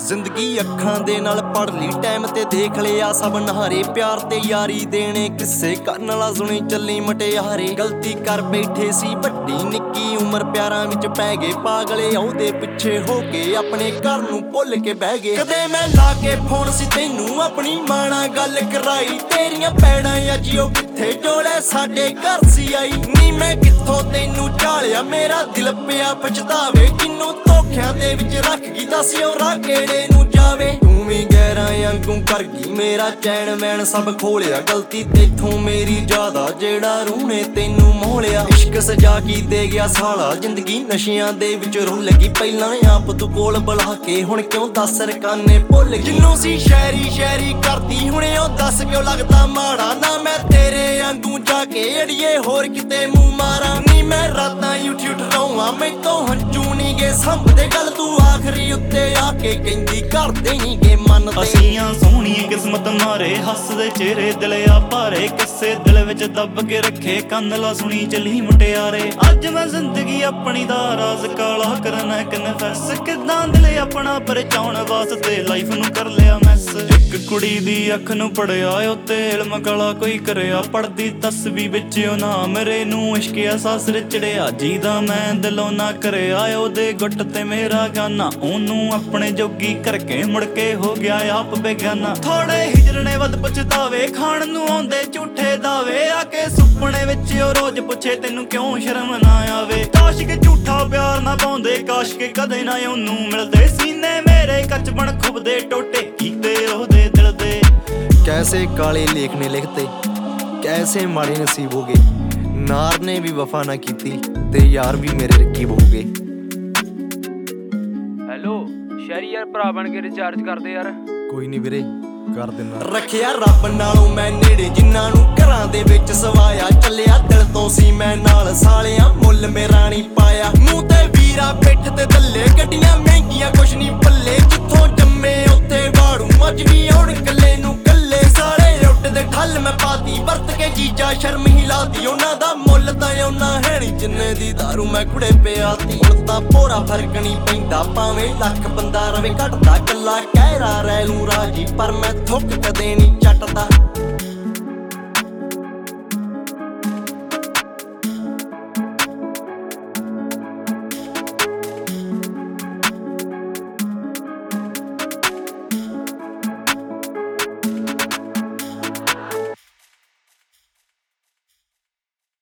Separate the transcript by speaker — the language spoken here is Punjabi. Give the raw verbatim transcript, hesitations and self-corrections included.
Speaker 1: ਜ਼ਿੰਦਗੀ ਅੱਖਾਂ ਦੇ ਨਾਲ ਪੜ ਲਈ ਟਾਈਮ ਤੇ ਦੇਖ ਲਿਆ ਸਭ ਨਹਾਰੇ ਪਿਆਰ ਤੇ ਯਾਰੀ ਦੇਣੇ ਕਿੱਸੇ ਕਰਨ ਵਾਲਾ ਸੁਣੀ ਚੱਲੀ ਮਟਿਆਰੇ ਗਲਤੀ ਕਰ ਬੈਠੇ ਸੀ ਵੱਡੀ ਨਿੱਕੀ ਉਮਰ ਪਿਆਰਾਂ ਵਿੱਚ ਪੈ ਗਏ ਪਾਗਲੇ ਉਹਦੇ ਪਿੱਛੇ ਹੋ ਕੇ ਆਪਣੇ ਘਰ ਨੂੰ ਭੁੱਲ ਕੇ ਬਹਿ ਗਏ ਕਦੇ ਮੈਂ ਲਾ ਕੇ ਫੋਨ ਸੀ ਤੈਨੂੰ ਆਪਣੀ ਮਾਂ ਨਾਲ ਗੱਲ ਕਰਾਈ ਤੇਰੀਆਂ ਪੈੜਾਂ ਅੱਜ ਉਹ ਕਿੱਥੇ ਜੋੜੇ ਸਾਡੇ ਘਰ ਸੀ ਆਈ ਨੀ ਮੈਂ ਕਿੱਥੋਂ ਤੈਨੂੰ ਝਾਲਿਆ ਮੇਰਾ ਦਿਲ ਪਿਆ ਪਛਤਾਵੇ ਕਿਨੂੰ ਧੋਖਿਆਂ ਦੇ ਵਿੱਚ ਰੱਖ ਗਈ ਦੱਸਿਓ ਰਾਹ ਕਿਹੜੇ ਨੂੰ ਜਾਵੇ ਤੂੰ ਵੀ ਗਹਿਰਾਂ ਵਾਂਗੂ ਕਰ ਗਈ ਮੇਰਾ ਚੈਨ ਮੈਨ ਸਭ ਖੋਲਿਆ ਗਲਤੀ ਤੇਥੋਂ ਮੇਰੀ ਜ਼ਿਆਦਾ ਜਿਹੜਾ ਰੂਹ ਨੇ ਤੈਨੂੰ ਮੋਹਲਿਆ ਇਸ਼ਕ ਸਜਾ ਕੀ ਦੇ ਗਿਆ ਸਾਲਾ ਜ਼ਿੰਦਗੀ ਨਸ਼ਿਆਂ ਦੇ ਵਿੱਚ ਰੁੱਲ ਗਈ ਪਹਿਲਾਂ ਆਪ ਤੂੰ ਕੋਲ ਬੁਲਾ ਕੇ ਹੁਣ ਕਿਉਂ ਦੱਸ ਰਕਾਨੇ ਭੁੱਲ ਜਿੰਨੂੰ ਸੀ ਸ਼ਾਇਰੀ ਸ਼ਾਇਰੀ ਕਰਦੀ ਹੁਣੇ ਉਹ ਦੱਸ ਕਿਉਂ ਲੱਗਦਾ ਮਾੜਾ ਨਾ ਮੈਂ ਤੇਰੇ ਵਾਂਗੂ ਜਾ ਕੇ ਅੜੀਏ ਹੋਰ ਕਿਤੇ ਮੂੰਹ ਮਾਰਾਂ ਨੀ ਮੈਂ ਰਾਤਾਂ ਉੱਠ ਉੱਠ ਰੋਵਾਂ ਮੈਥੋਂ ਹੰਝੂ ਨੀ ਗੇ ਸੰਭਦੇ ਗੱਲ ਤੂੰ ਆਖਰੀ ਉੱਤੇ ਆ ਕੇ ਕਹਿੰਦੀ ਕਰਦੇ ਨੀ ਗੇ ਮੰਨਦੇ
Speaker 2: ਅਸੀਂ ਆ ਸੋਹਣੀ ਕਿਸਮਤ ਮਾਰੇ ਹੱਸਦੇ ਚਿਹਰੇ ਦਿਲ ਆ ਭਾਰੇ ਕਿਸੇ ਦਿਲ ਵਿੱਚ ਦੱਬ ਕੇ ਰੱਖੇ ਕੰਨ ਲਾ ਸੁਣੀ ਚੱਲੀ ਮੁਟਿਆਰੇ ਅੱਜ ਮੈਂ ਜ਼ਿੰਦਗੀ ਆਪਣੀ ਦਾ ਰਾਜ਼ ਕਾਲਾ ਕਰਨਾ ਕਨਫੈਸ ਕਿਦਾਂ ਦਿਲ ਆਪਣਾ ਪਰਚਾਉਣ ਵਾਸਤੇ ਲਾਈਫ ਨੂੰ ਕਰ ਲਿਆ ਮੈਸ ਇੱਕ ਕੁੜੀ ਦੀ ਅੱਖ ਨੂੰ ਪੜਿਆ ਉੱਤੇ ਇਲਮ ਕਾਲਾ ਕੋਈ ਕਰਿਆ ਪੜਦੀ ਤਸਵੀਰ ਵਿੱਚ ਉਹ ਨਾ ਮੇਰੇ ਨੂੰ ਇਸ਼ਕ ਅਹਿਸਾਸ ਚੜਿਆ ਜੀਦਾ ਮੈਂ ਦਿਲੋਂ ਨਾ ਕਰਿਆ ਉਹਦੇ ਗੁੱਟ ਤੇ ਮੇਰਾ ਗਾਨਾ ਉਹਨੂੰ ਆਪਣੇ ਜੋਗੀ ਕਰਕੇ ਮੁੜ ਕੇ ਹੋ ਗਿਆ ਆਪ ਬੇਗਾਨਾ ਥੋੜੇ ਹਿਜਰਨੇ ਵੱਧ ਪਛਤਾਵੇ ਖਾਣ ਨੂੰ ਆਉਂਦੇ ਝੂਠੇ ਦਾਵੇ ਆ ਕੇ ਸੁਪਨੇ ਵਿੱਚ ਉਹ ਰੋਜ਼ ਪੁੱਛੇ ਤੈਨੂੰ ਕਿਉਂ ਸ਼ਰਮ ਨਾ ਆਵੇ ਕਾਸ਼ ਕਿ ਝੂਠਾ ਪਿਆਰ ਨਾ ਪਾਉਂਦੇ ਕਾਸ਼ ਕਿ ਕਦੇ ਨਾ ਉਹਨੂੰ ਮਿਲਦੇ ਸੀਨੇ ਮੇਰੇ ਕੱਚ ਬਣ ਖੁੱਬਦੇ ਟੋਟੇ ਕੀਤੇ ਉਹਦੇ ਦਿਲ ਦੇ
Speaker 1: कैसे काले लेख ने लिखते कैसे माड़े नसीब हो गए नार ने भी वफा ना की ते यार भी मेरे रकीब हो गए
Speaker 3: हेलो शहरी यार भरा बन के रिचार्ज कर दे यार
Speaker 1: कोई नहीं वीरे कर देना रखिया रब नालों मैं नेड़े जिन्हां नूं घरां दे विच सवाया चलिया दिल तो सी मैं नाल सालियां मुੱਲ मेरा नहीं पाया मूंह ते वीरा पिठ ते दल्ले गड्डियां महंगियां कुछ नहीं पल्ले जिथों जम्मे उत्थे वाड़ू अज भी आउण कल्ले नूं ठल मैं पाती वरत के जीजा शर्म ही लाती उन्हां दा मुੱਲ तां उन्हां है नी जिन्ने दी दारू मैं कुड़े पियाती हुण तां भोरा फर्क नहीं पैंदा भावें लख बंदा रवे घटदा कल्ला कहरा रह लूं राजी पर मैं थुक कदे नहीं चटदा।